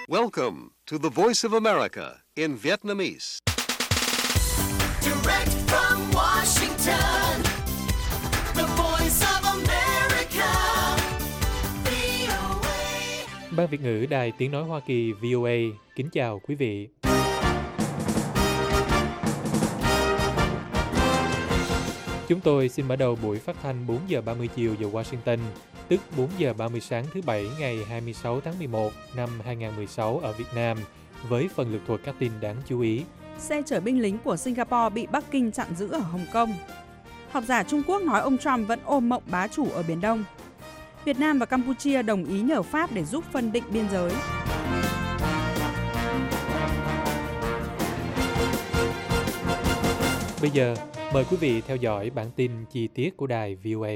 Welcome to the Voice of America in Vietnamese. Direct from Washington, the Voice of America, VOA. Ban Việt ngữ Đài Tiếng nói Hoa Kỳ VOA kính chào quý vị. Chúng tôi xin mở đầu buổi phát thanh 4 giờ 30 chiều giờ Washington, tức 4 giờ 30 sáng thứ Bảy ngày 26 tháng 11 năm 2016 ở Việt Nam, với phần lược thuật các tin đáng chú ý. Xe chở binh lính của Singapore bị Bắc Kinh chặn giữ ở Hồng Kông. Học giả Trung Quốc nói ông Trump vẫn ôm mộng bá chủ ở Biển Đông. Việt Nam và Campuchia đồng ý nhờ Pháp để giúp phân định biên giới. Bây giờ, mời quý vị theo dõi bản tin chi tiết của đài VOA.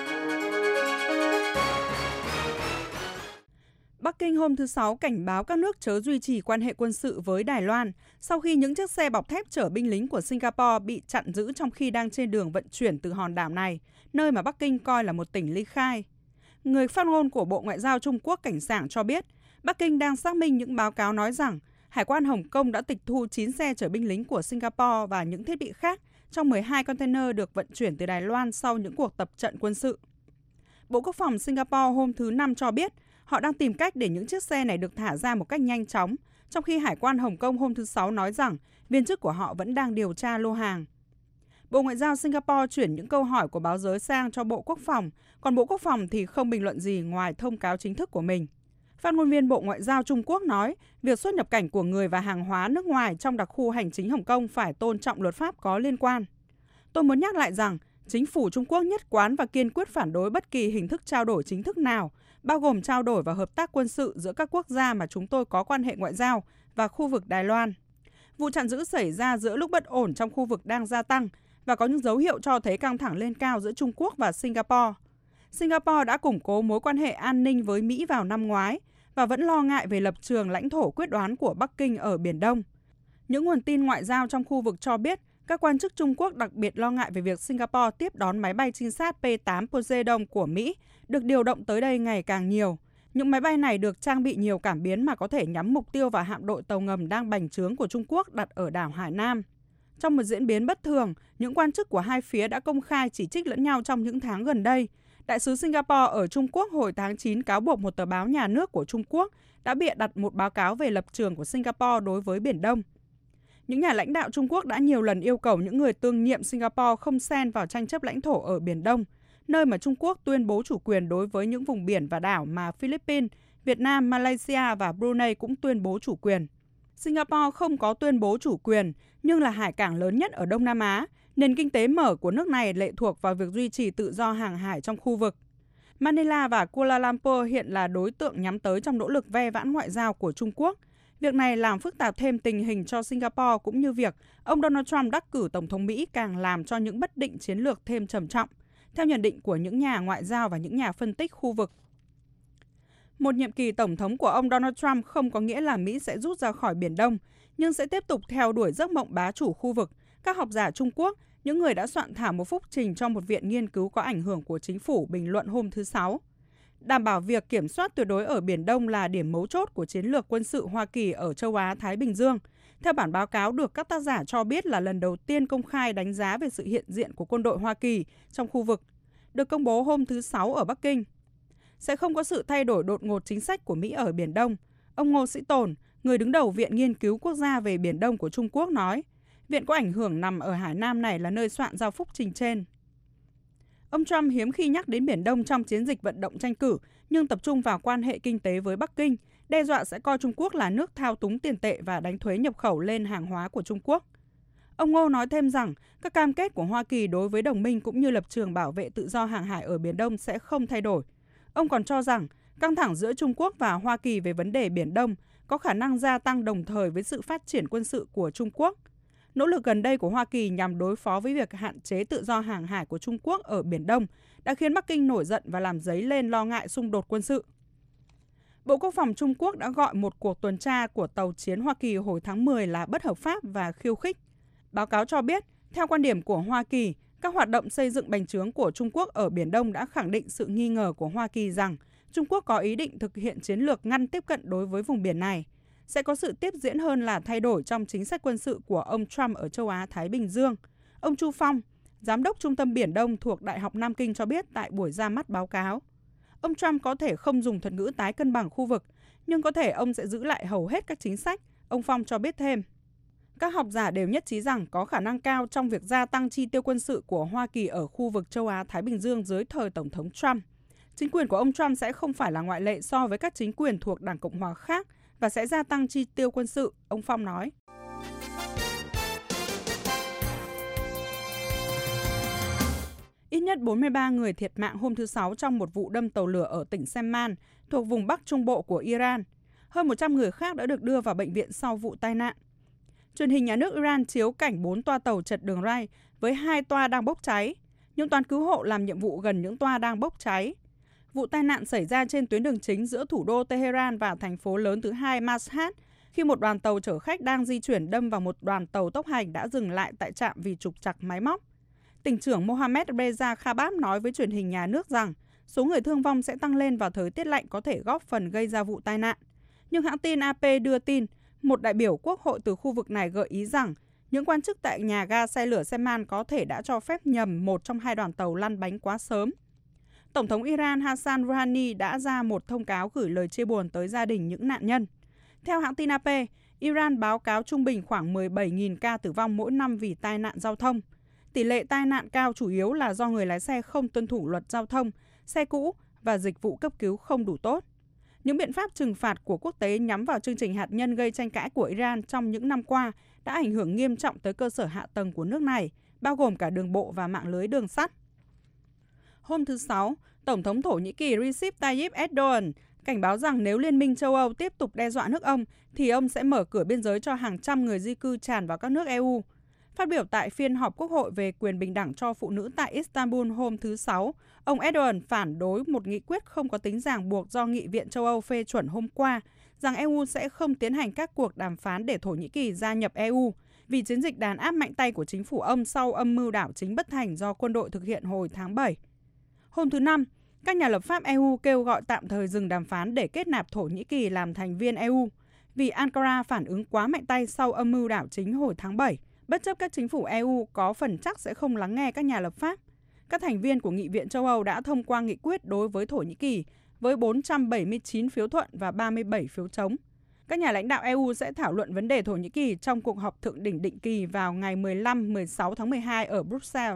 Bắc Kinh hôm thứ Sáu cảnh báo các nước chớ duy trì quan hệ quân sự với Đài Loan sau khi những chiếc xe bọc thép chở binh lính của Singapore bị chặn giữ trong khi đang trên đường vận chuyển từ hòn đảo này, nơi mà Bắc Kinh coi là một tỉnh ly khai. Người phát ngôn của Bộ Ngoại giao Trung Quốc cảnh sảng cho biết, Bắc Kinh đang xác minh những báo cáo nói rằng Hải quan Hồng Kông đã tịch thu 9 xe chở binh lính của Singapore và những thiết bị khác trong 12 container được vận chuyển từ Đài Loan sau những cuộc tập trận quân sự. Bộ Quốc phòng Singapore hôm thứ Năm cho biết họ đang tìm cách để những chiếc xe này được thả ra một cách nhanh chóng, trong khi Hải quan Hồng Kông hôm thứ Sáu nói rằng viên chức của họ vẫn đang điều tra lô hàng. Bộ Ngoại giao Singapore chuyển những câu hỏi của báo giới sang cho Bộ Quốc phòng, còn Bộ Quốc phòng thì không bình luận gì ngoài thông cáo chính thức của mình. Phát ngôn viên Bộ Ngoại giao Trung Quốc nói, việc xuất nhập cảnh của người và hàng hóa nước ngoài trong đặc khu hành chính Hồng Kông phải tôn trọng luật pháp có liên quan. Tôi muốn nhắc lại rằng, chính phủ Trung Quốc nhất quán và kiên quyết phản đối bất kỳ hình thức trao đổi chính thức nào, bao gồm trao đổi và hợp tác quân sự giữa các quốc gia mà chúng tôi có quan hệ ngoại giao và khu vực Đài Loan. Vụ chặn giữ xảy ra giữa lúc bất ổn trong khu vực đang gia tăng và có những dấu hiệu cho thấy căng thẳng lên cao giữa Trung Quốc và Singapore. Singapore đã củng cố mối quan hệ an ninh với Mỹ vào năm ngoái và vẫn lo ngại về lập trường lãnh thổ quyết đoán của Bắc Kinh ở Biển Đông. Những nguồn tin ngoại giao trong khu vực cho biết, các quan chức Trung Quốc đặc biệt lo ngại về việc Singapore tiếp đón máy bay trinh sát P-8 Poseidon của Mỹ được điều động tới đây ngày càng nhiều. Những máy bay này được trang bị nhiều cảm biến mà có thể nhắm mục tiêu vào hạm đội tàu ngầm đang bành trướng của Trung Quốc đặt ở đảo Hải Nam. Trong một diễn biến bất thường, những quan chức của hai phía đã công khai chỉ trích lẫn nhau trong những tháng gần đây. Đại sứ Singapore ở Trung Quốc hồi tháng 9 cáo buộc một tờ báo nhà nước của Trung Quốc đã bịa đặt một báo cáo về lập trường của Singapore đối với Biển Đông. Những nhà lãnh đạo Trung Quốc đã nhiều lần yêu cầu những người tương nhiệm Singapore không xen vào tranh chấp lãnh thổ ở Biển Đông, nơi mà Trung Quốc tuyên bố chủ quyền đối với những vùng biển và đảo mà Philippines, Việt Nam, Malaysia và Brunei cũng tuyên bố chủ quyền. Singapore không có tuyên bố chủ quyền, nhưng là hải cảng lớn nhất ở Đông Nam Á. Nền kinh tế mở của nước này lệ thuộc vào việc duy trì tự do hàng hải trong khu vực. Manila và Kuala Lumpur hiện là đối tượng nhắm tới trong nỗ lực ve vãn ngoại giao của Trung Quốc. Việc này làm phức tạp thêm tình hình cho Singapore cũng như việc ông Donald Trump đắc cử Tổng thống Mỹ càng làm cho những bất định chiến lược thêm trầm trọng, theo nhận định của những nhà ngoại giao và những nhà phân tích khu vực. Một nhiệm kỳ Tổng thống của ông Donald Trump không có nghĩa là Mỹ sẽ rút ra khỏi Biển Đông, nhưng sẽ tiếp tục theo đuổi giấc mộng bá chủ khu vực. Các học giả Trung Quốc, những người đã soạn thảo một phúc trình cho một viện nghiên cứu có ảnh hưởng của chính phủ bình luận hôm thứ Sáu. Đảm bảo việc kiểm soát tuyệt đối ở Biển Đông là điểm mấu chốt của chiến lược quân sự Hoa Kỳ ở châu Á-Thái Bình Dương. Theo bản báo cáo được các tác giả cho biết là lần đầu tiên công khai đánh giá về sự hiện diện của quân đội Hoa Kỳ trong khu vực, được công bố hôm thứ Sáu ở Bắc Kinh. Sẽ không có sự thay đổi đột ngột chính sách của Mỹ ở Biển Đông. Ông Ngô Sĩ Tồn, người đứng đầu Viện Nghiên cứu Quốc gia về Biển Đông của Trung Quốc nói, viện có ảnh hưởng nằm ở Hải Nam này là nơi soạn ra phúc trình trên. Ông Trump hiếm khi nhắc đến Biển Đông trong chiến dịch vận động tranh cử, nhưng tập trung vào quan hệ kinh tế với Bắc Kinh, đe dọa sẽ coi Trung Quốc là nước thao túng tiền tệ và đánh thuế nhập khẩu lên hàng hóa của Trung Quốc. Ông Ngô nói thêm rằng các cam kết của Hoa Kỳ đối với đồng minh cũng như lập trường bảo vệ tự do hàng hải ở Biển Đông sẽ không thay đổi. Ông còn cho rằng căng thẳng giữa Trung Quốc và Hoa Kỳ về vấn đề Biển Đông có khả năng gia tăng đồng thời với sự phát triển quân sự của Trung Quốc. Nỗ lực gần đây của Hoa Kỳ nhằm đối phó với việc hạn chế tự do hàng hải của Trung Quốc ở Biển Đông đã khiến Bắc Kinh nổi giận và làm dấy lên lo ngại xung đột quân sự. Bộ Quốc phòng Trung Quốc đã gọi một cuộc tuần tra của tàu chiến Hoa Kỳ hồi tháng 10 là bất hợp pháp và khiêu khích. Báo cáo cho biết, theo quan điểm của Hoa Kỳ, các hoạt động xây dựng bành trướng của Trung Quốc ở Biển Đông đã khẳng định sự nghi ngờ của Hoa Kỳ rằng Trung Quốc có ý định thực hiện chiến lược ngăn tiếp cận đối với vùng biển này. sẽ có sự tiếp diễn hơn là thay đổi trong chính sách quân sự của ông Trump ở châu Á-Thái Bình Dương. Ông Chu Phong, Giám đốc Trung tâm Biển Đông thuộc Đại học Nam Kinh cho biết tại buổi ra mắt báo cáo. Ông Trump có thể không dùng thuật ngữ tái cân bằng khu vực, nhưng có thể ông sẽ giữ lại hầu hết các chính sách, ông Phong cho biết thêm. Các học giả đều nhất trí rằng có khả năng cao trong việc gia tăng chi tiêu quân sự của Hoa Kỳ ở khu vực châu Á-Thái Bình Dương dưới thời Tổng thống Trump. Chính quyền của ông Trump sẽ không phải là ngoại lệ so với các chính quyền thuộc Đảng Cộng hòa khác và sẽ gia tăng chi tiêu quân sự, ông Phong nói. Ít nhất 43 người thiệt mạng hôm thứ Sáu trong một vụ đâm tàu lửa ở tỉnh Semman, thuộc vùng Bắc Trung Bộ của Iran. Hơn 100 người khác đã được đưa vào bệnh viện sau vụ tai nạn. Truyền hình nhà nước Iran chiếu cảnh 4 toa tàu chật đường ray với 2 toa đang bốc cháy. Những toán cứu hộ làm nhiệm vụ gần những toa đang bốc cháy. Vụ tai nạn xảy ra trên tuyến đường chính giữa thủ đô Tehran và thành phố lớn thứ hai Mashhad, khi một đoàn tàu chở khách đang di chuyển đâm vào một đoàn tàu tốc hành đã dừng lại tại trạm vì trục trặc máy móc. Tỉnh trưởng Mohammad Reza Khabab nói với truyền hình nhà nước rằng số người thương vong sẽ tăng lên vào thời tiết lạnh có thể góp phần gây ra vụ tai nạn. Nhưng hãng tin AP đưa tin, một đại biểu quốc hội từ khu vực này gợi ý rằng những quan chức tại nhà ga xe lửa Semman có thể đã cho phép nhầm một trong hai đoàn tàu lăn bánh quá sớm. Tổng thống Iran Hassan Rouhani đã ra một thông cáo gửi lời chia buồn tới gia đình những nạn nhân. Theo hãng tin AP, Iran báo cáo trung bình khoảng 17.000 ca tử vong mỗi năm vì tai nạn giao thông. Tỷ lệ tai nạn cao chủ yếu là do người lái xe không tuân thủ luật giao thông, xe cũ và dịch vụ cấp cứu không đủ tốt. Những biện pháp trừng phạt của quốc tế nhắm vào chương trình hạt nhân gây tranh cãi của Iran trong những năm qua đã ảnh hưởng nghiêm trọng tới cơ sở hạ tầng của nước này, bao gồm cả đường bộ và mạng lưới đường sắt. Hôm thứ Sáu, Tổng thống Thổ Nhĩ Kỳ Recep Tayyip Erdogan cảnh báo rằng nếu Liên minh châu Âu tiếp tục đe dọa nước ông, thì ông sẽ mở cửa biên giới cho hàng trăm người di cư tràn vào các nước EU. Phát biểu tại phiên họp Quốc hội về quyền bình đẳng cho phụ nữ tại Istanbul hôm thứ Sáu, ông Erdogan phản đối một nghị quyết không có tính ràng buộc do Nghị viện châu Âu phê chuẩn hôm qua, rằng EU sẽ không tiến hành các cuộc đàm phán để Thổ Nhĩ Kỳ gia nhập EU, vì chiến dịch đàn áp mạnh tay của chính phủ ông sau âm mưu đảo chính bất thành do quân đội thực hiện hồi tháng 7. Hôm thứ Năm, các nhà lập pháp EU kêu gọi tạm thời dừng đàm phán để kết nạp Thổ Nhĩ Kỳ làm thành viên EU, vì Ankara phản ứng quá mạnh tay sau âm mưu đảo chính hồi tháng 7. Bất chấp các chính phủ EU có phần chắc sẽ không lắng nghe các nhà lập pháp, các thành viên của Nghị viện châu Âu đã thông qua nghị quyết đối với Thổ Nhĩ Kỳ với 479 phiếu thuận và 37 phiếu chống. Các nhà lãnh đạo EU sẽ thảo luận vấn đề Thổ Nhĩ Kỳ trong cuộc họp thượng đỉnh định kỳ vào ngày 15-16 tháng 12 ở Bruxelles.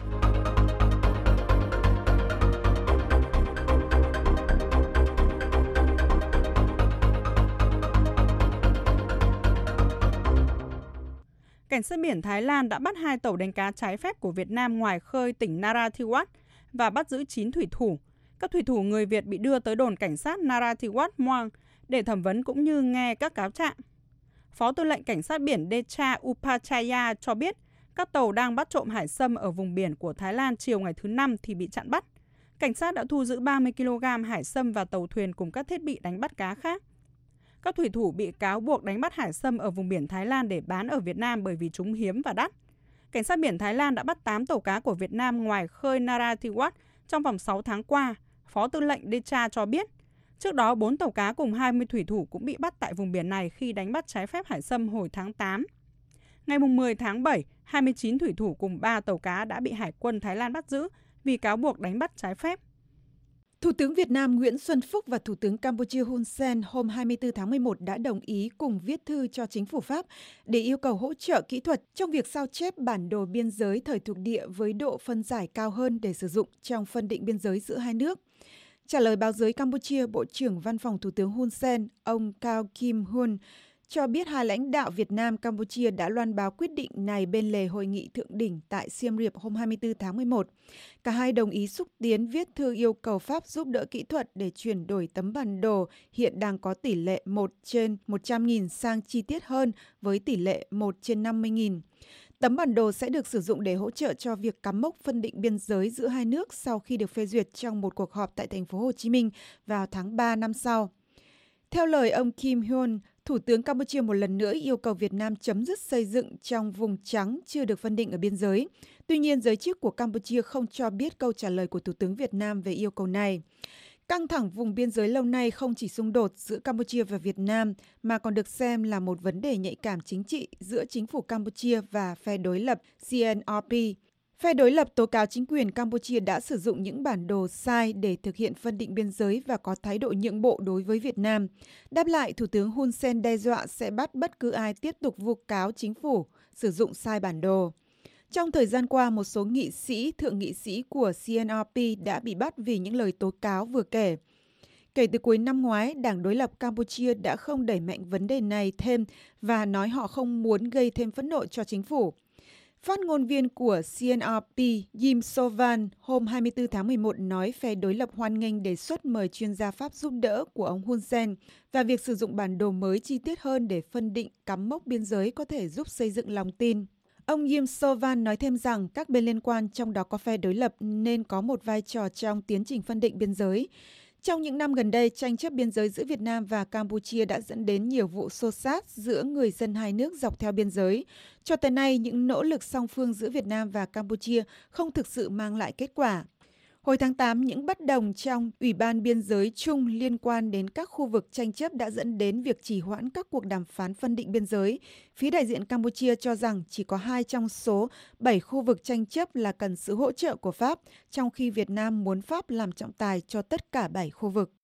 Cảnh sát biển Thái Lan đã bắt 2 tàu đánh cá trái phép của Việt Nam ngoài khơi tỉnh Narathiwat và bắt giữ 9 thủy thủ. Các thủy thủ người Việt bị đưa tới đồn cảnh sát Narathiwat Muang để thẩm vấn cũng như nghe các cáo trạng. Phó tư lệnh cảnh sát biển Decha Upachaya cho biết các tàu đang bắt trộm hải sâm ở vùng biển của Thái Lan chiều ngày thứ Năm thì bị chặn bắt. Cảnh sát đã thu giữ 30 kg hải sâm và tàu thuyền cùng các thiết bị đánh bắt cá khác. Các thủy thủ bị cáo buộc đánh bắt hải sâm ở vùng biển Thái Lan để bán ở Việt Nam bởi vì chúng hiếm và đắt. Cảnh sát biển Thái Lan đã bắt 8 tàu cá của Việt Nam ngoài khơi Narathiwat trong vòng 6 tháng qua, Phó tư lệnh Decha cho biết. Trước đó, 4 tàu cá cùng 20 thủy thủ cũng bị bắt tại vùng biển này khi đánh bắt trái phép hải sâm hồi tháng 8. Ngày 10 tháng 7, 29 thủy thủ cùng 3 tàu cá đã bị Hải quân Thái Lan bắt giữ vì cáo buộc đánh bắt trái phép. Thủ tướng Việt Nam Nguyễn Xuân Phúc và Thủ tướng Campuchia Hun Sen hôm 24 tháng 11 đã đồng ý cùng viết thư cho chính phủ Pháp để yêu cầu hỗ trợ kỹ thuật trong việc sao chép bản đồ biên giới thời thuộc địa với độ phân giải cao hơn để sử dụng trong phân định biên giới giữa hai nước. Trả lời báo giới Campuchia, Bộ trưởng Văn phòng Thủ tướng Hun Sen, ông Cao Kim Hun, cho biết hai lãnh đạo Việt Nam Campuchia đã loan báo quyết định này bên lề hội nghị thượng đỉnh tại Siem Reap hôm 24 tháng 11. Cả hai đồng ý xúc tiến viết thư yêu cầu Pháp giúp đỡ kỹ thuật để chuyển đổi tấm bản đồ hiện đang có tỷ lệ 1/100.000 sang chi tiết hơn với tỷ lệ 1/50.000. Tấm bản đồ sẽ được sử dụng để hỗ trợ cho việc cắm mốc phân định biên giới giữa hai nước sau khi được phê duyệt trong một cuộc họp tại thành phố Hồ Chí Minh vào tháng 3 năm sau. Theo lời ông Kim Hyun, Thủ tướng Campuchia một lần nữa yêu cầu Việt Nam chấm dứt xây dựng trong vùng trắng chưa được phân định ở biên giới. Tuy nhiên, giới chức của Campuchia không cho biết câu trả lời của Thủ tướng Việt Nam về yêu cầu này. Căng thẳng vùng biên giới lâu nay không chỉ xung đột giữa Campuchia và Việt Nam mà còn được xem là một vấn đề nhạy cảm chính trị giữa chính phủ Campuchia và phe đối lập CNRP. Phe đối lập tố cáo chính quyền Campuchia đã sử dụng những bản đồ sai để thực hiện phân định biên giới và có thái độ nhượng bộ đối với Việt Nam. Đáp lại, Thủ tướng Hun Sen đe dọa sẽ bắt bất cứ ai tiếp tục vu cáo chính phủ sử dụng sai bản đồ. Trong thời gian qua, một số nghị sĩ, thượng nghị sĩ của CNRP đã bị bắt vì những lời tố cáo vừa kể. Kể từ cuối năm ngoái, Đảng đối lập Campuchia đã không đẩy mạnh vấn đề này thêm và nói họ không muốn gây thêm phẫn nộ cho chính phủ. Phát ngôn viên của CNRP Yim Sovan hôm 24 tháng 11 nói phe đối lập hoan nghênh đề xuất mời chuyên gia Pháp giúp đỡ của ông Hun Sen và việc sử dụng bản đồ mới chi tiết hơn để phân định cắm mốc biên giới có thể giúp xây dựng lòng tin. Ông Yim Sovan nói thêm rằng các bên liên quan, trong đó có phe đối lập, nên có một vai trò trong tiến trình phân định biên giới. Trong những năm gần đây, tranh chấp biên giới giữa Việt Nam và Campuchia đã dẫn đến nhiều vụ xô xát giữa người dân hai nước dọc theo biên giới. Cho tới nay, những nỗ lực song phương giữa Việt Nam và Campuchia không thực sự mang lại kết quả. Hồi tháng 8, những bất đồng trong Ủy ban Biên giới chung liên quan đến các khu vực tranh chấp đã dẫn đến việc trì hoãn các cuộc đàm phán phân định biên giới. Phía đại diện Campuchia cho rằng chỉ có 2 trong số 7 khu vực tranh chấp là cần sự hỗ trợ của Pháp, trong khi Việt Nam muốn Pháp làm trọng tài cho tất cả 7 khu vực.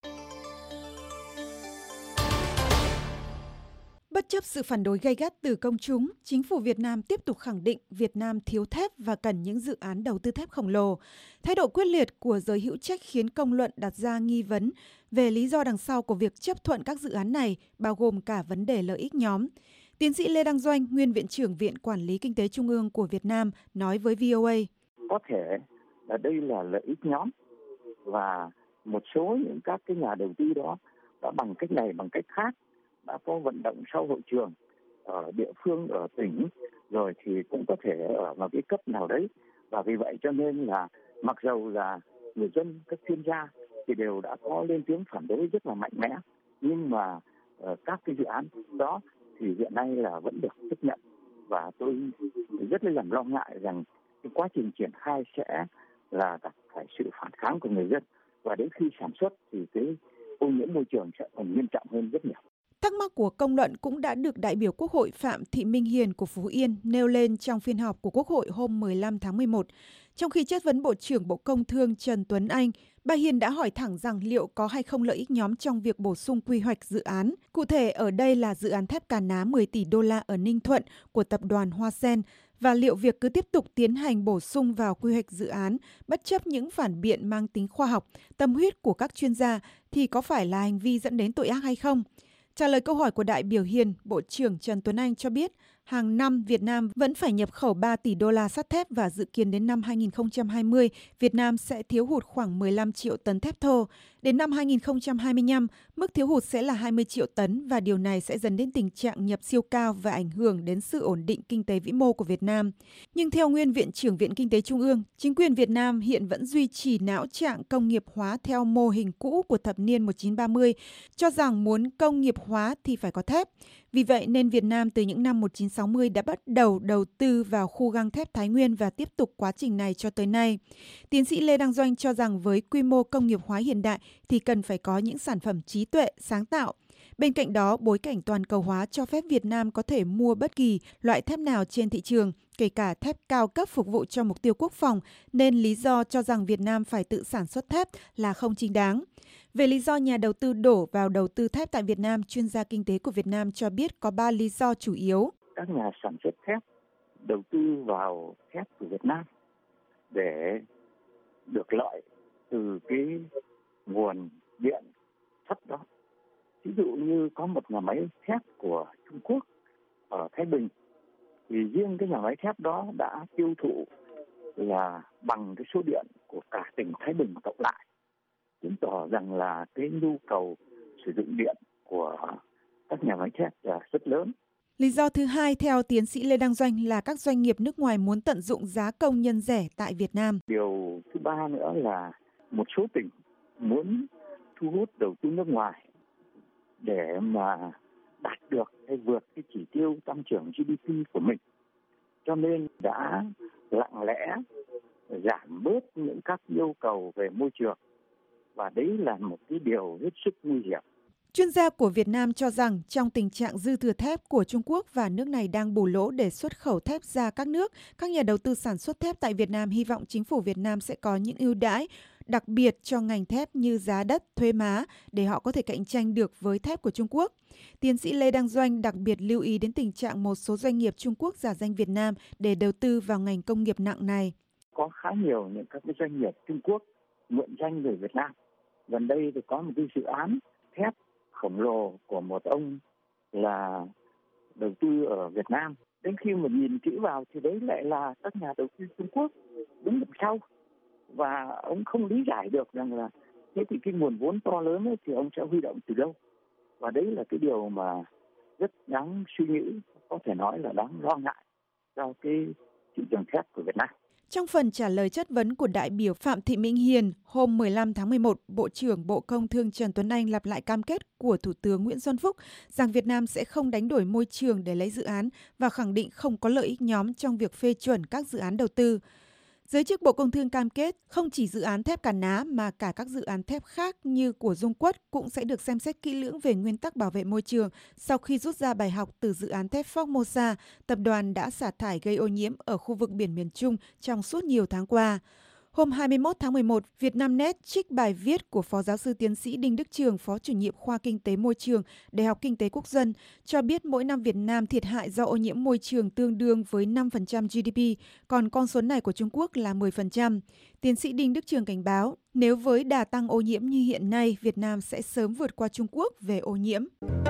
Bất chấp sự phản đối gay gắt từ công chúng, chính phủ Việt Nam tiếp tục khẳng định Việt Nam thiếu thép và cần những dự án đầu tư thép khổng lồ. Thái độ quyết liệt của giới hữu trách khiến công luận đặt ra nghi vấn về lý do đằng sau của việc chấp thuận các dự án này, bao gồm cả vấn đề lợi ích nhóm. Tiến sĩ Lê Đăng Doanh, nguyên Viện trưởng Viện Quản lý Kinh tế Trung ương của Việt Nam, nói với VOA. Có thể là đây là lợi ích nhóm và một số những các cái nhà đầu tư đó đã bằng cách này bằng cách khác đã có vận động sau hội trường ở địa phương, ở tỉnh, rồi thì cũng có thể ở vào cái cấp nào đấy. Và vì vậy cho nên là mặc dầu là người dân, các chuyên gia thì đều đã có lên tiếng phản đối rất là mạnh mẽ, nhưng mà các cái dự án đó thì hiện nay là vẫn được chấp nhận. Và tôi rất là lo ngại rằng cái quá trình triển khai sẽ là gặp phải sự phản kháng của người dân. Và đến khi sản xuất thì cái ô nhiễm môi trường sẽ còn nghiêm trọng hơn rất nhiều. Thắc mắc của công luận cũng đã được đại biểu Quốc hội Phạm Thị Minh Hiền của Phú Yên nêu lên trong phiên họp của Quốc hội hôm 15 tháng 11. Trong khi chất vấn Bộ trưởng Bộ Công Thương Trần Tuấn Anh, bà Hiền đã hỏi thẳng rằng liệu có hay không lợi ích nhóm trong việc bổ sung quy hoạch dự án. Cụ thể ở đây là dự án thép Cà Ná 10 tỷ đô la ở Ninh Thuận của tập đoàn Hoa Sen, và liệu việc cứ tiếp tục tiến hành bổ sung vào quy hoạch dự án bất chấp những phản biện mang tính khoa học, tâm huyết của các chuyên gia thì có phải là hành vi dẫn đến tội ác hay không? Trả lời câu hỏi của đại biểu Hiền, Bộ trưởng Trần Tuấn Anh cho biết hàng năm Việt Nam vẫn phải nhập khẩu 3 tỷ đô la sắt thép và dự kiến đến năm 2020, Việt Nam sẽ thiếu hụt khoảng 15 triệu tấn thép thô. Đến năm 2025, mức thiếu hụt sẽ là 20 triệu tấn và điều này sẽ dẫn đến tình trạng nhập siêu cao và ảnh hưởng đến sự ổn định kinh tế vĩ mô của Việt Nam. Nhưng theo nguyên Viện trưởng Viện Kinh tế Trung ương, chính quyền Việt Nam hiện vẫn duy trì não trạng công nghiệp hóa theo mô hình cũ của thập niên 1930, cho rằng muốn công nghiệp hóa thì phải có thép. Vì vậy nên Việt Nam từ những năm 1960 đã bắt đầu đầu tư vào khu gang thép Thái Nguyên và tiếp tục quá trình này cho tới nay. Tiến sĩ Lê Đăng Doanh cho rằng với quy mô công nghiệp hóa hiện đại thì cần phải có những sản phẩm trí tuệ, sáng tạo. Bên cạnh đó, bối cảnh toàn cầu hóa cho phép Việt Nam có thể mua bất kỳ loại thép nào trên thị trường, kể cả thép cao cấp phục vụ cho mục tiêu quốc phòng, nên lý do cho rằng Việt Nam phải tự sản xuất thép là không chính đáng. Về lý do nhà đầu tư đổ vào đầu tư thép tại Việt Nam, chuyên gia kinh tế của Việt Nam cho biết có 3 lý do chủ yếu. Các nhà sản xuất thép đầu tư vào thép của Việt Nam để được lợi từ cái nguồn điện thấp đó. Ví dụ như có một nhà máy thép của Trung Quốc ở Thái Bình, thì riêng cái nhà máy thép đó đã tiêu thụ là bằng cái số điện của cả tỉnh Thái Bình cộng lại, chứng tỏ rằng là cái nhu cầu sử dụng điện của các nhà máy thép là rất lớn. Lý do thứ hai theo tiến sĩ Lê Đăng Doanh là các doanh nghiệp nước ngoài muốn tận dụng giá công nhân rẻ tại Việt Nam. Điều thứ ba nữa là một số tỉnh muốn thu hút đầu tư nước ngoài để mà đạt được hay vượt cái chỉ tiêu tăng trưởng GDP của mình, cho nên đã lặng lẽ giảm bớt những các yêu cầu về môi trường và đấy là một cái điều hết sức nguy hiểm. Chuyên gia của Việt Nam cho rằng trong tình trạng dư thừa thép của Trung Quốc và nước này đang bù lỗ để xuất khẩu thép ra các nước, các nhà đầu tư sản xuất thép tại Việt Nam hy vọng chính phủ Việt Nam sẽ có những ưu đãi đặc biệt cho ngành thép như giá đất, thuế má để họ có thể cạnh tranh được với thép của Trung Quốc. Tiến sĩ Lê Đăng Doanh đặc biệt lưu ý đến tình trạng một số doanh nghiệp Trung Quốc giả danh Việt Nam để đầu tư vào ngành công nghiệp nặng này. Có khá nhiều những các cái doanh nghiệp Trung Quốc mượn danh người Việt Nam. Gần đây thì có một cái dự án thép khổng lồ của một ông là đầu tư ở Việt Nam. Đến khi mà nhìn kỹ vào thì đấy lại là các nhà đầu tư Trung Quốc đứng đằng sau. Và ông không lý giải được rằng là thế thì cái nguồn vốn to lớn ấy thì ông sẽ huy động từ đâu. Và đấy là cái điều mà rất đáng suy nghĩ, có thể nói là đáng lo ngại cho cái thị trường thép của Việt Nam. Trong phần trả lời chất vấn của đại biểu Phạm Thị Minh Hiền, hôm 15 tháng 11, Bộ trưởng Bộ Công Thương Trần Tuấn Anh lặp lại cam kết của Thủ tướng Nguyễn Xuân Phúc rằng Việt Nam sẽ không đánh đổi môi trường để lấy dự án và khẳng định không có lợi ích nhóm trong việc phê chuẩn các dự án đầu tư. Giới chức Bộ Công Thương cam kết không chỉ dự án thép Cà Ná mà cả các dự án thép khác như của Dung Quất cũng sẽ được xem xét kỹ lưỡng về nguyên tắc bảo vệ môi trường sau khi rút ra bài học từ dự án thép Formosa, tập đoàn đã xả thải gây ô nhiễm ở khu vực biển miền Trung trong suốt nhiều tháng qua. Hôm 21 tháng 11, Vietnamnet trích bài viết của Phó Giáo sư Tiến sĩ Đinh Đức Trường, Phó Chủ nhiệm Khoa Kinh tế Môi trường, Đại học Kinh tế Quốc dân, cho biết mỗi năm Việt Nam thiệt hại do ô nhiễm môi trường tương đương với 5% GDP, còn con số này của Trung Quốc là 10%. Tiến sĩ Đinh Đức Trường cảnh báo, nếu với đà tăng ô nhiễm như hiện nay, Việt Nam sẽ sớm vượt qua Trung Quốc về ô nhiễm.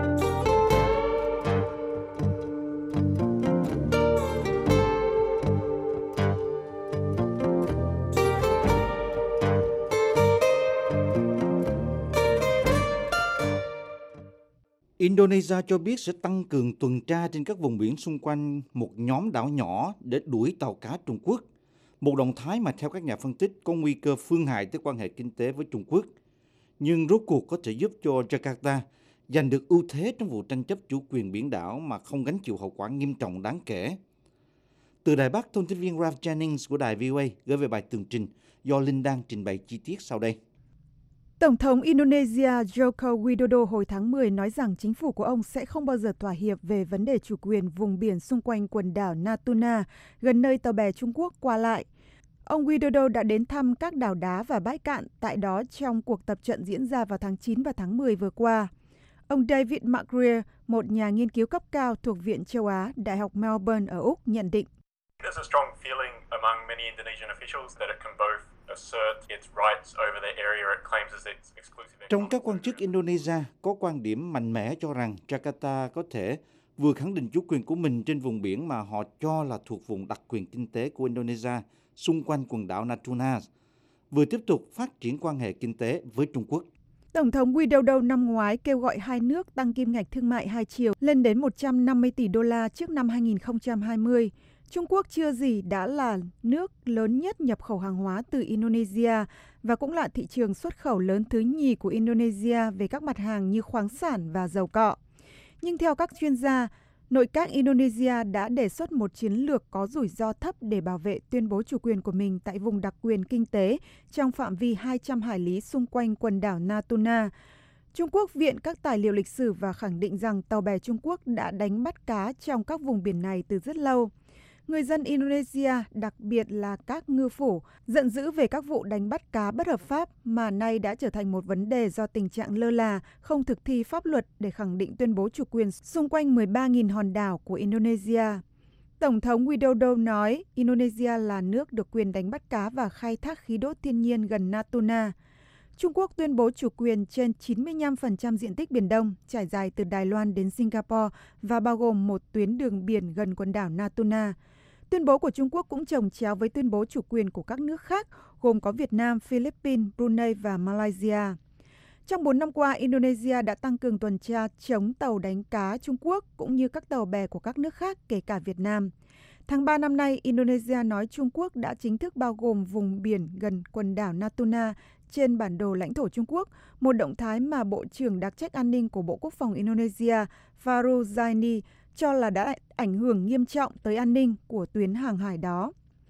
Indonesia cho biết sẽ tăng cường tuần tra trên các vùng biển xung quanh một nhóm đảo nhỏ để đuổi tàu cá Trung Quốc. Một động thái mà theo các nhà phân tích có nguy cơ phương hại tới quan hệ kinh tế với Trung Quốc. Nhưng rốt cuộc có thể giúp cho Jakarta giành được ưu thế trong vụ tranh chấp chủ quyền biển đảo mà không gánh chịu hậu quả nghiêm trọng đáng kể. Từ Đài Bắc, thông tin viên Ralph Jennings của đài VOA gửi về bài tường trình do Linh Đan trình bày chi tiết sau đây. Tổng thống Indonesia Joko Widodo hồi tháng 10 nói rằng chính phủ của ông sẽ không bao giờ thỏa hiệp về vấn đề chủ quyền vùng biển xung quanh quần đảo Natuna, gần nơi tàu bè Trung Quốc qua lại. Ông Widodo đã đến thăm các đảo đá và bãi cạn tại đó trong cuộc tập trận diễn ra vào tháng 9 và tháng 10 vừa qua. Ông David McGreer, một nhà nghiên cứu cấp cao thuộc Viện Châu Á, Đại học Melbourne ở Úc, nhận định. There's a strong feeling among many Indonesian officials that it can both assert its rights over the area it claims as its exclusive. Trong các quan chức Indonesia có quan điểm mạnh mẽ cho rằng Jakarta có thể vừa khẳng định chủ quyền của mình trên vùng biển mà họ cho là thuộc vùng đặc quyền kinh tế của Indonesia xung quanh quần đảo Natuna, vừa tiếp tục phát triển quan hệ kinh tế với Trung Quốc. Tổng thống Widodo năm ngoái kêu gọi hai nước tăng kim ngạch thương mại hai chiều lên đến 150 tỷ đô la trước năm 2020. Trung Quốc chưa gì đã là nước lớn nhất nhập khẩu hàng hóa từ Indonesia và cũng là thị trường xuất khẩu lớn thứ nhì của Indonesia về các mặt hàng như khoáng sản và dầu cọ. Nhưng theo các chuyên gia, nội các Indonesia đã đề xuất một chiến lược có rủi ro thấp để bảo vệ tuyên bố chủ quyền của mình tại vùng đặc quyền kinh tế trong phạm vi 200 hải lý xung quanh quần đảo Natuna. Trung Quốc viện các tài liệu lịch sử và khẳng định rằng tàu bè Trung Quốc đã đánh bắt cá trong các vùng biển này từ rất lâu. Người dân Indonesia, đặc biệt là các ngư phủ, giận dữ về các vụ đánh bắt cá bất hợp pháp mà nay đã trở thành một vấn đề do tình trạng lơ là, không thực thi pháp luật để khẳng định tuyên bố chủ quyền xung quanh 13.000 hòn đảo của Indonesia. Tổng thống Widodo nói Indonesia là nước được quyền đánh bắt cá và khai thác khí đốt thiên nhiên gần Natuna. Trung Quốc tuyên bố chủ quyền trên 95% diện tích Biển Đông, trải dài từ Đài Loan đến Singapore và bao gồm một tuyến đường biển gần quần đảo Natuna. Tuyên bố của Trung Quốc cũng chồng chéo với tuyên bố chủ quyền của các nước khác, gồm có Việt Nam, Philippines, Brunei và Malaysia. Trong 4 năm qua, Indonesia đã tăng cường tuần tra chống tàu đánh cá Trung Quốc cũng như các tàu bè của các nước khác, kể cả Việt Nam. Tháng 3 năm nay, Indonesia nói Trung Quốc đã chính thức bao gồm vùng biển gần quần đảo Natuna trên bản đồ lãnh thổ Trung Quốc, một động thái mà Bộ trưởng đặc trách an ninh của Bộ Quốc phòng Indonesia Fahru Zaini cho là đã ảnh hưởng nghiêm trọng tới an ninh của tuyến hàng hải đó.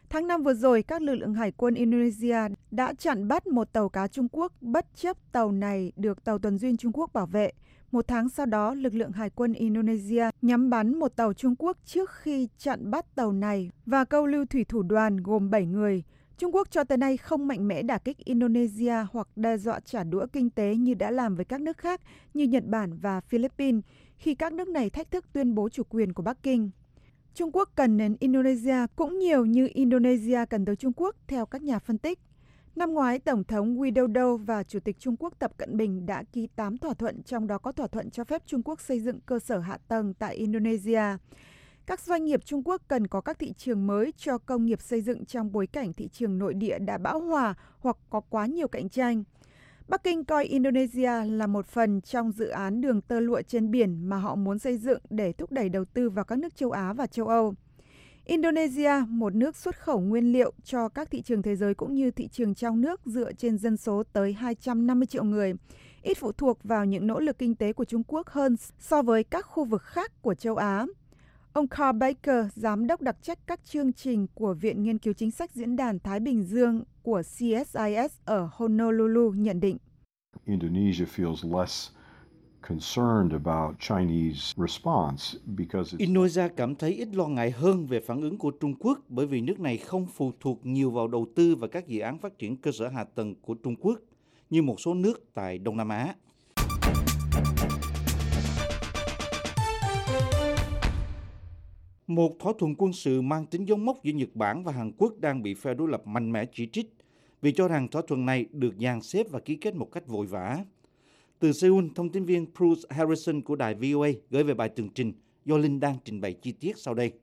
Tháng 5 vừa rồi, các lực lượng hải quân Indonesia đã chặn bắt một tàu cá Trung Quốc bất chấp tàu này được tàu tuần duyên Trung Quốc bảo vệ. Một tháng sau đó, lực lượng hải quân Indonesia nhắm bắn một tàu Trung Quốc trước khi chặn bắt tàu này và câu lưu thủy thủ đoàn gồm 7 người. Trung Quốc cho tới nay không mạnh mẽ đả kích Indonesia hoặc đe dọa trả đũa kinh tế như đã làm với các nước khác như Nhật Bản và Philippines khi các nước này thách thức tuyên bố chủ quyền của Bắc Kinh. Trung Quốc cần đến Indonesia cũng nhiều như Indonesia cần tới Trung Quốc, theo các nhà phân tích. Năm ngoái, Tổng thống Widodo và Chủ tịch Trung Quốc Tập Cận Bình đã ký 8 thỏa thuận, trong đó có thỏa thuận cho phép Trung Quốc xây dựng cơ sở hạ tầng tại Indonesia. Các doanh nghiệp Trung Quốc cần có các thị trường mới cho công nghiệp xây dựng trong bối cảnh thị trường nội địa đã bão hòa hoặc có quá nhiều cạnh tranh. Bắc Kinh coi Indonesia là một phần trong dự án đường tơ lụa trên biển mà họ muốn xây dựng để thúc đẩy đầu tư vào các nước châu Á và châu Âu. Indonesia, một nước xuất khẩu nguyên liệu cho các thị trường thế giới cũng như thị trường trong nước dựa trên dân số tới 250 triệu người, ít phụ thuộc vào những nỗ lực kinh tế của Trung Quốc hơn so với các khu vực khác của châu Á. Ông Carl Baker, giám đốc đặc trách các chương trình của Viện Nghiên cứu Chính sách Diễn đàn Thái Bình Dương của CSIS ở Honolulu nhận định. Indonesia feels less concerned about Chinese response because Indonesia cảm thấy ít lo ngại hơn về phản ứng của Trung Quốc bởi vì nước này không phụ thuộc nhiều vào đầu tư và các dự án phát triển cơ sở hạ tầng của Trung Quốc như một số nước tại Đông Nam Á. Một thỏa thuận quân sự mang tính dấu mốc giữa Nhật Bản và Hàn Quốc đang bị phe đối lập mạnh mẽ chỉ trích vì cho rằng thỏa thuận này được dàn xếp và ký kết một cách vội vã. Từ Seoul, thông tin viên Bruce Harrison của đài VOA gửi về bài tường trình do Linh đang trình bày chi tiết sau đây.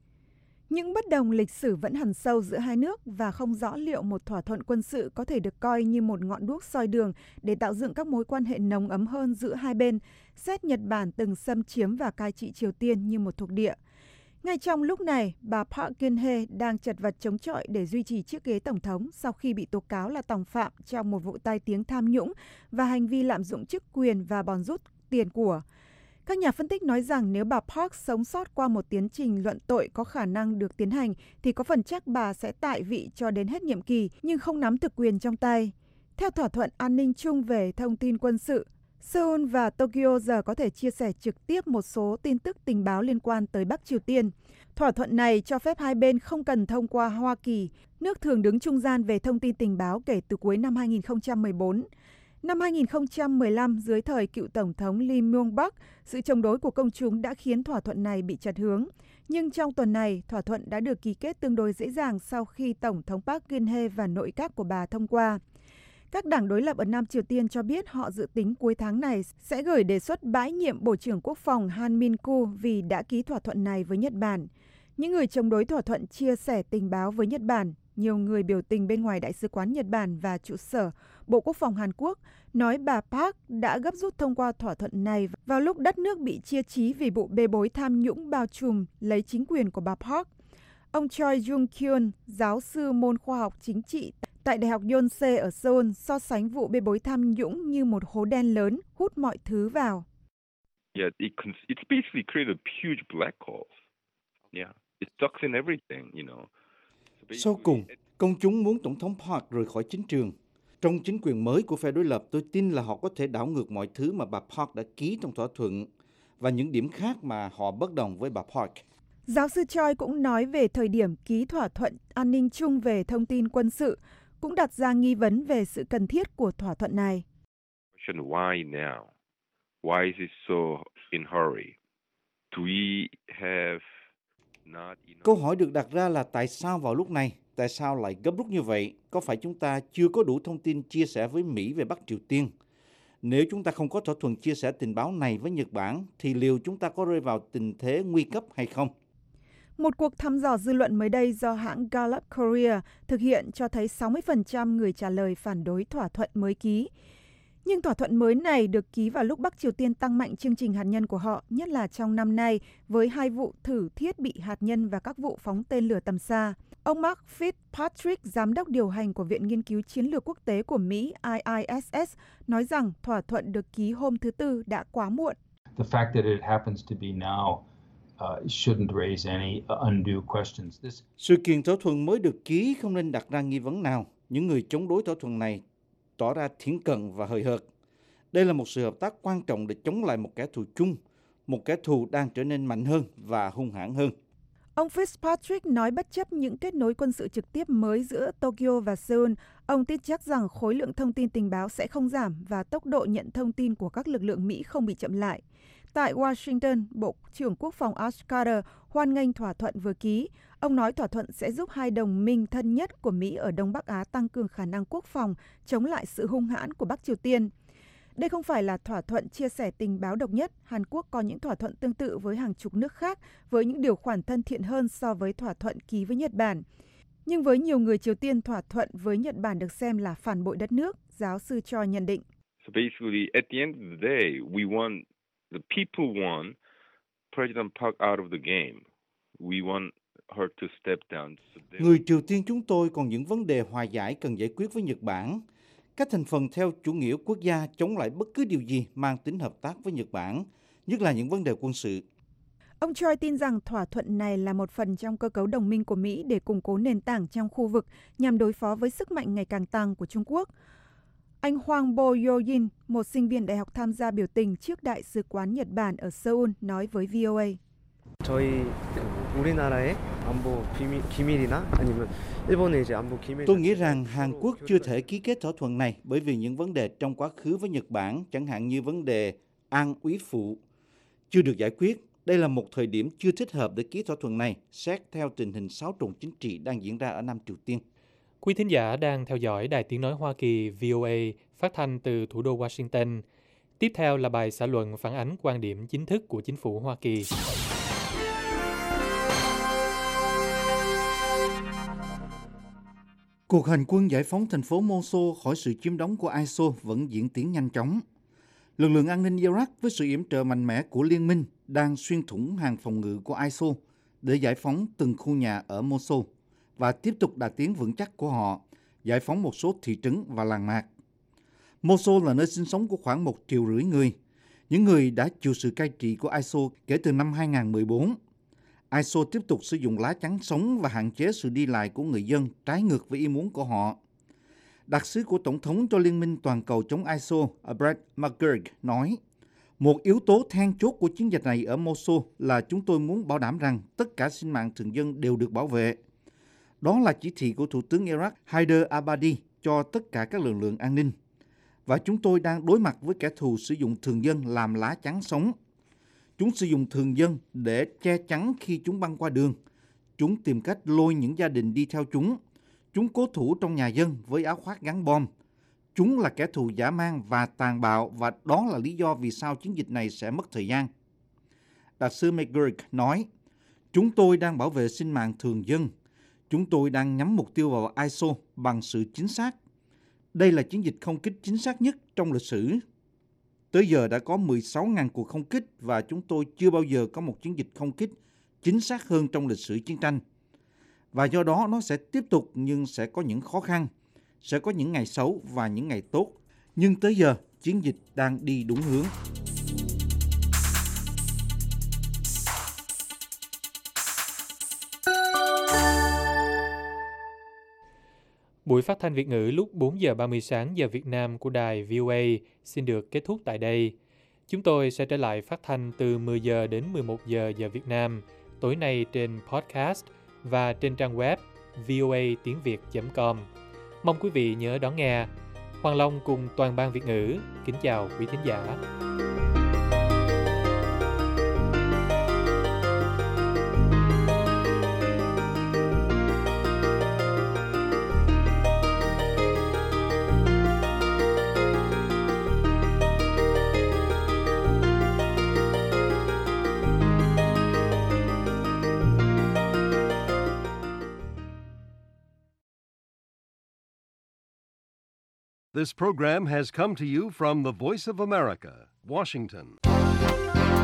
Những bất đồng lịch sử vẫn hằn sâu giữa hai nước và không rõ liệu một thỏa thuận quân sự có thể được coi như một ngọn đuốc soi đường để tạo dựng các mối quan hệ nồng ấm hơn giữa hai bên, xét Nhật Bản từng xâm chiếm và cai trị Triều Tiên như một thuộc địa. Ngay trong lúc này, bà Park Geun-hye đang chật vật chống chọi để duy trì chiếc ghế tổng thống sau khi bị tố cáo là tòng phạm trong một vụ tai tiếng tham nhũng và hành vi lạm dụng chức quyền và bòn rút tiền của. Các nhà phân tích nói rằng nếu bà Park sống sót qua một tiến trình luận tội có khả năng được tiến hành thì có phần chắc bà sẽ tại vị cho đến hết nhiệm kỳ nhưng không nắm thực quyền trong tay. Theo thỏa thuận an ninh chung về thông tin quân sự, Seoul và Tokyo giờ có thể chia sẻ trực tiếp một số tin tức tình báo liên quan tới Bắc Triều Tiên. Thỏa thuận này cho phép hai bên không cần thông qua Hoa Kỳ, nước thường đứng trung gian về thông tin tình báo kể từ cuối năm 2014. Năm 2015, dưới thời cựu Tổng thống Lee Myung-bak, sự chống đối của công chúng đã khiến thỏa thuận này bị chệch hướng. Nhưng trong tuần này, thỏa thuận đã được ký kết tương đối dễ dàng sau khi Tổng thống Park Geun-hye và nội các của bà thông qua. Các đảng đối lập ở Nam Triều Tiên cho biết họ dự tính cuối tháng này sẽ gửi đề xuất bãi nhiệm Bộ trưởng Quốc phòng Han Min-kyu vì đã ký thỏa thuận này với Nhật Bản. Những người chống đối thỏa thuận chia sẻ tình báo với Nhật Bản. Nhiều người biểu tình bên ngoài Đại sứ quán Nhật Bản và trụ sở Bộ Quốc phòng Hàn Quốc nói bà Park đã gấp rút thông qua thỏa thuận này vào lúc đất nước bị chia trí vì vụ bê bối tham nhũng bao trùm lấy chính quyền của bà Park. Ông Choi Jung-kyun, giáo sư môn khoa học chính trị tại Đại học Yonsei ở Seoul, so sánh vụ bê bối tham nhũng như một hố đen lớn hút mọi thứ vào. Yeah, it's basically created a huge black hole. Yeah, it sucks in everything, you know. Sau cùng, công chúng muốn Tổng thống Park rời khỏi chính trường. Trong chính quyền mới của phe đối lập, tôi tin là họ có thể đảo ngược mọi thứ mà bà Park đã ký trong thỏa thuận và những điểm khác mà họ bất đồng với bà Park. Giáo sư Choi cũng nói về thời điểm ký thỏa thuận an ninh chung về thông tin quân sự, cũng đặt ra nghi vấn về sự cần thiết của thỏa thuận này. Why now? Why is it so in hurry? Do we have not enough... Câu hỏi được đặt ra là tại sao vào lúc này? Tại sao lại gấp rút như vậy? Có phải chúng ta chưa có đủ thông tin chia sẻ với Mỹ về Bắc Triều Tiên? Nếu chúng ta không có thỏa thuận chia sẻ tình báo này với Nhật Bản, thì liệu chúng ta có rơi vào tình thế nguy cấp hay không? Một cuộc thăm dò dư luận mới đây do hãng Gallup Korea thực hiện cho thấy 60% người trả lời phản đối thỏa thuận mới ký. Nhưng thỏa thuận mới này được ký vào lúc Bắc Triều Tiên tăng mạnh chương trình hạt nhân của họ, nhất là trong năm nay với 2 vụ thử thiết bị hạt nhân và các vụ phóng tên lửa tầm xa. Ông Mark Fitzpatrick, giám đốc điều hành của Viện Nghiên cứu Chiến lược Quốc tế của Mỹ IISS, nói rằng thỏa thuận được ký hôm thứ Tư đã quá muộn. The fact that it happens to be now shouldn't raise any undue questions. Sự kiện thỏa thuận mới được ký không nên đặt ra nghi vấn nào. Những người chống đối thỏa thuận này tỏ ra thiển cận và hời hợt. Đây là một sự hợp tác quan trọng để chống lại một kẻ thù chung, một kẻ thù đang trở nên mạnh hơn và hung hãn hơn. Ông Fitzpatrick nói bất chấp những kết nối quân sự trực tiếp mới giữa Tokyo và Seoul, ông tin chắc rằng khối lượng thông tin tình báo sẽ không giảm và tốc độ nhận thông tin của các lực lượng Mỹ không bị chậm lại. Tại Washington, Bộ trưởng Quốc phòng Ash Carter hoan nghênh thỏa thuận vừa ký. Ông nói thỏa thuận sẽ giúp hai đồng minh thân nhất của Mỹ ở Đông Bắc Á tăng cường khả năng quốc phòng, chống lại sự hung hãn của Bắc Triều Tiên. Đây không phải là thỏa thuận chia sẻ tình báo độc nhất. Hàn Quốc có những thỏa thuận tương tự với hàng chục nước khác với những điều khoản thân thiện hơn so với thỏa thuận ký với Nhật Bản. Nhưng với nhiều người Triều Tiên, thỏa thuận với Nhật Bản được xem là phản bội đất nước, giáo sư Choi nhận định. So basically, at the end of the day, the people want President Park out of the game. We want her to step down. Người Triều Tiên chúng tôi còn những vấn đề hòa giải cần giải quyết với Nhật Bản. Các thành phần theo chủ nghĩa quốc gia chống lại bất cứ điều gì mang tính hợp tác với Nhật Bản, nhất là những vấn đề quân sự. Ông Choi tin rằng thỏa thuận này là một phần trong cơ cấu đồng minh của Mỹ để củng cố nền tảng trong khu vực nhằm đối phó với sức mạnh ngày càng tăng của Trung Quốc. Anh Hwang Bo-yo-in, một sinh viên đại học tham gia biểu tình trước Đại sứ quán Nhật Bản ở Seoul, nói với VOA. Tôi nghĩ rằng Hàn Quốc chưa thể ký kết thỏa thuận này bởi vì những vấn đề trong quá khứ với Nhật Bản, chẳng hạn như vấn đề an úy phụ, chưa được giải quyết. Đây là một thời điểm chưa thích hợp để ký thỏa thuận này, xét theo tình hình xáo trộn chính trị đang diễn ra ở Nam Triều Tiên. Quý thính giả đang theo dõi Đài Tiếng Nói Hoa Kỳ VOA phát thanh từ thủ đô Washington. Tiếp theo là bài xã luận phản ánh quan điểm chính thức của chính phủ Hoa Kỳ. Cuộc hành quân giải phóng thành phố Mosul khỏi sự chiếm đóng của ISIL vẫn diễn tiến nhanh chóng. Lực lượng an ninh Iraq với sự yểm trợ mạnh mẽ của liên minh đang xuyên thủng hàng phòng ngự của ISIL để giải phóng từng khu nhà ở Mosul và tiếp tục đà tiến vững chắc của họ, giải phóng một số thị trấn và làng mạc. Mosul là nơi sinh sống của khoảng 1,5 triệu người, những người đã chịu sự cai trị của ISIL kể từ năm 2014. ISIL tiếp tục sử dụng lá chắn sống và hạn chế sự đi lại của người dân trái ngược với ý muốn của họ. Đặc sứ của Tổng thống cho Liên minh Toàn cầu chống ISIL, Brett McGurk, nói, một yếu tố then chốt của chiến dịch này ở Mosul là chúng tôi muốn bảo đảm rằng tất cả sinh mạng thường dân đều được bảo vệ. Đó là chỉ thị của Thủ tướng Iraq Haider Abadi cho tất cả các lực lượng an ninh. Và chúng tôi đang đối mặt với kẻ thù sử dụng thường dân làm lá chắn sống. Chúng sử dụng thường dân để che chắn khi chúng băng qua đường. Chúng tìm cách lôi những gia đình đi theo chúng. Chúng cố thủ trong nhà dân với áo khoác gắn bom. Chúng là kẻ thù dã man và tàn bạo và đó là lý do vì sao chiến dịch này sẽ mất thời gian. Đặc sứ McGurk nói, chúng tôi đang bảo vệ sinh mạng thường dân. Chúng tôi đang nhắm mục tiêu vào ISIL bằng sự chính xác. Đây là chiến dịch không kích chính xác nhất trong lịch sử. Tới giờ đã có 16.000 cuộc không kích và chúng tôi chưa bao giờ có một chiến dịch không kích chính xác hơn trong lịch sử chiến tranh. Và do đó nó sẽ tiếp tục nhưng sẽ có những khó khăn, sẽ có những ngày xấu và những ngày tốt. Nhưng tới giờ chiến dịch đang đi đúng hướng. Buổi phát thanh Việt ngữ lúc 4 giờ 30 sáng giờ Việt Nam của đài VOA xin được kết thúc tại đây. Chúng tôi sẽ trở lại phát thanh từ 10 giờ đến 11 giờ giờ Việt Nam tối nay trên podcast và trên trang web voatiengviet.com. Mong quý vị nhớ đón nghe. Hoàng Long cùng toàn ban Việt ngữ kính chào quý thính giả. This program has come to you from the Voice of America, Washington.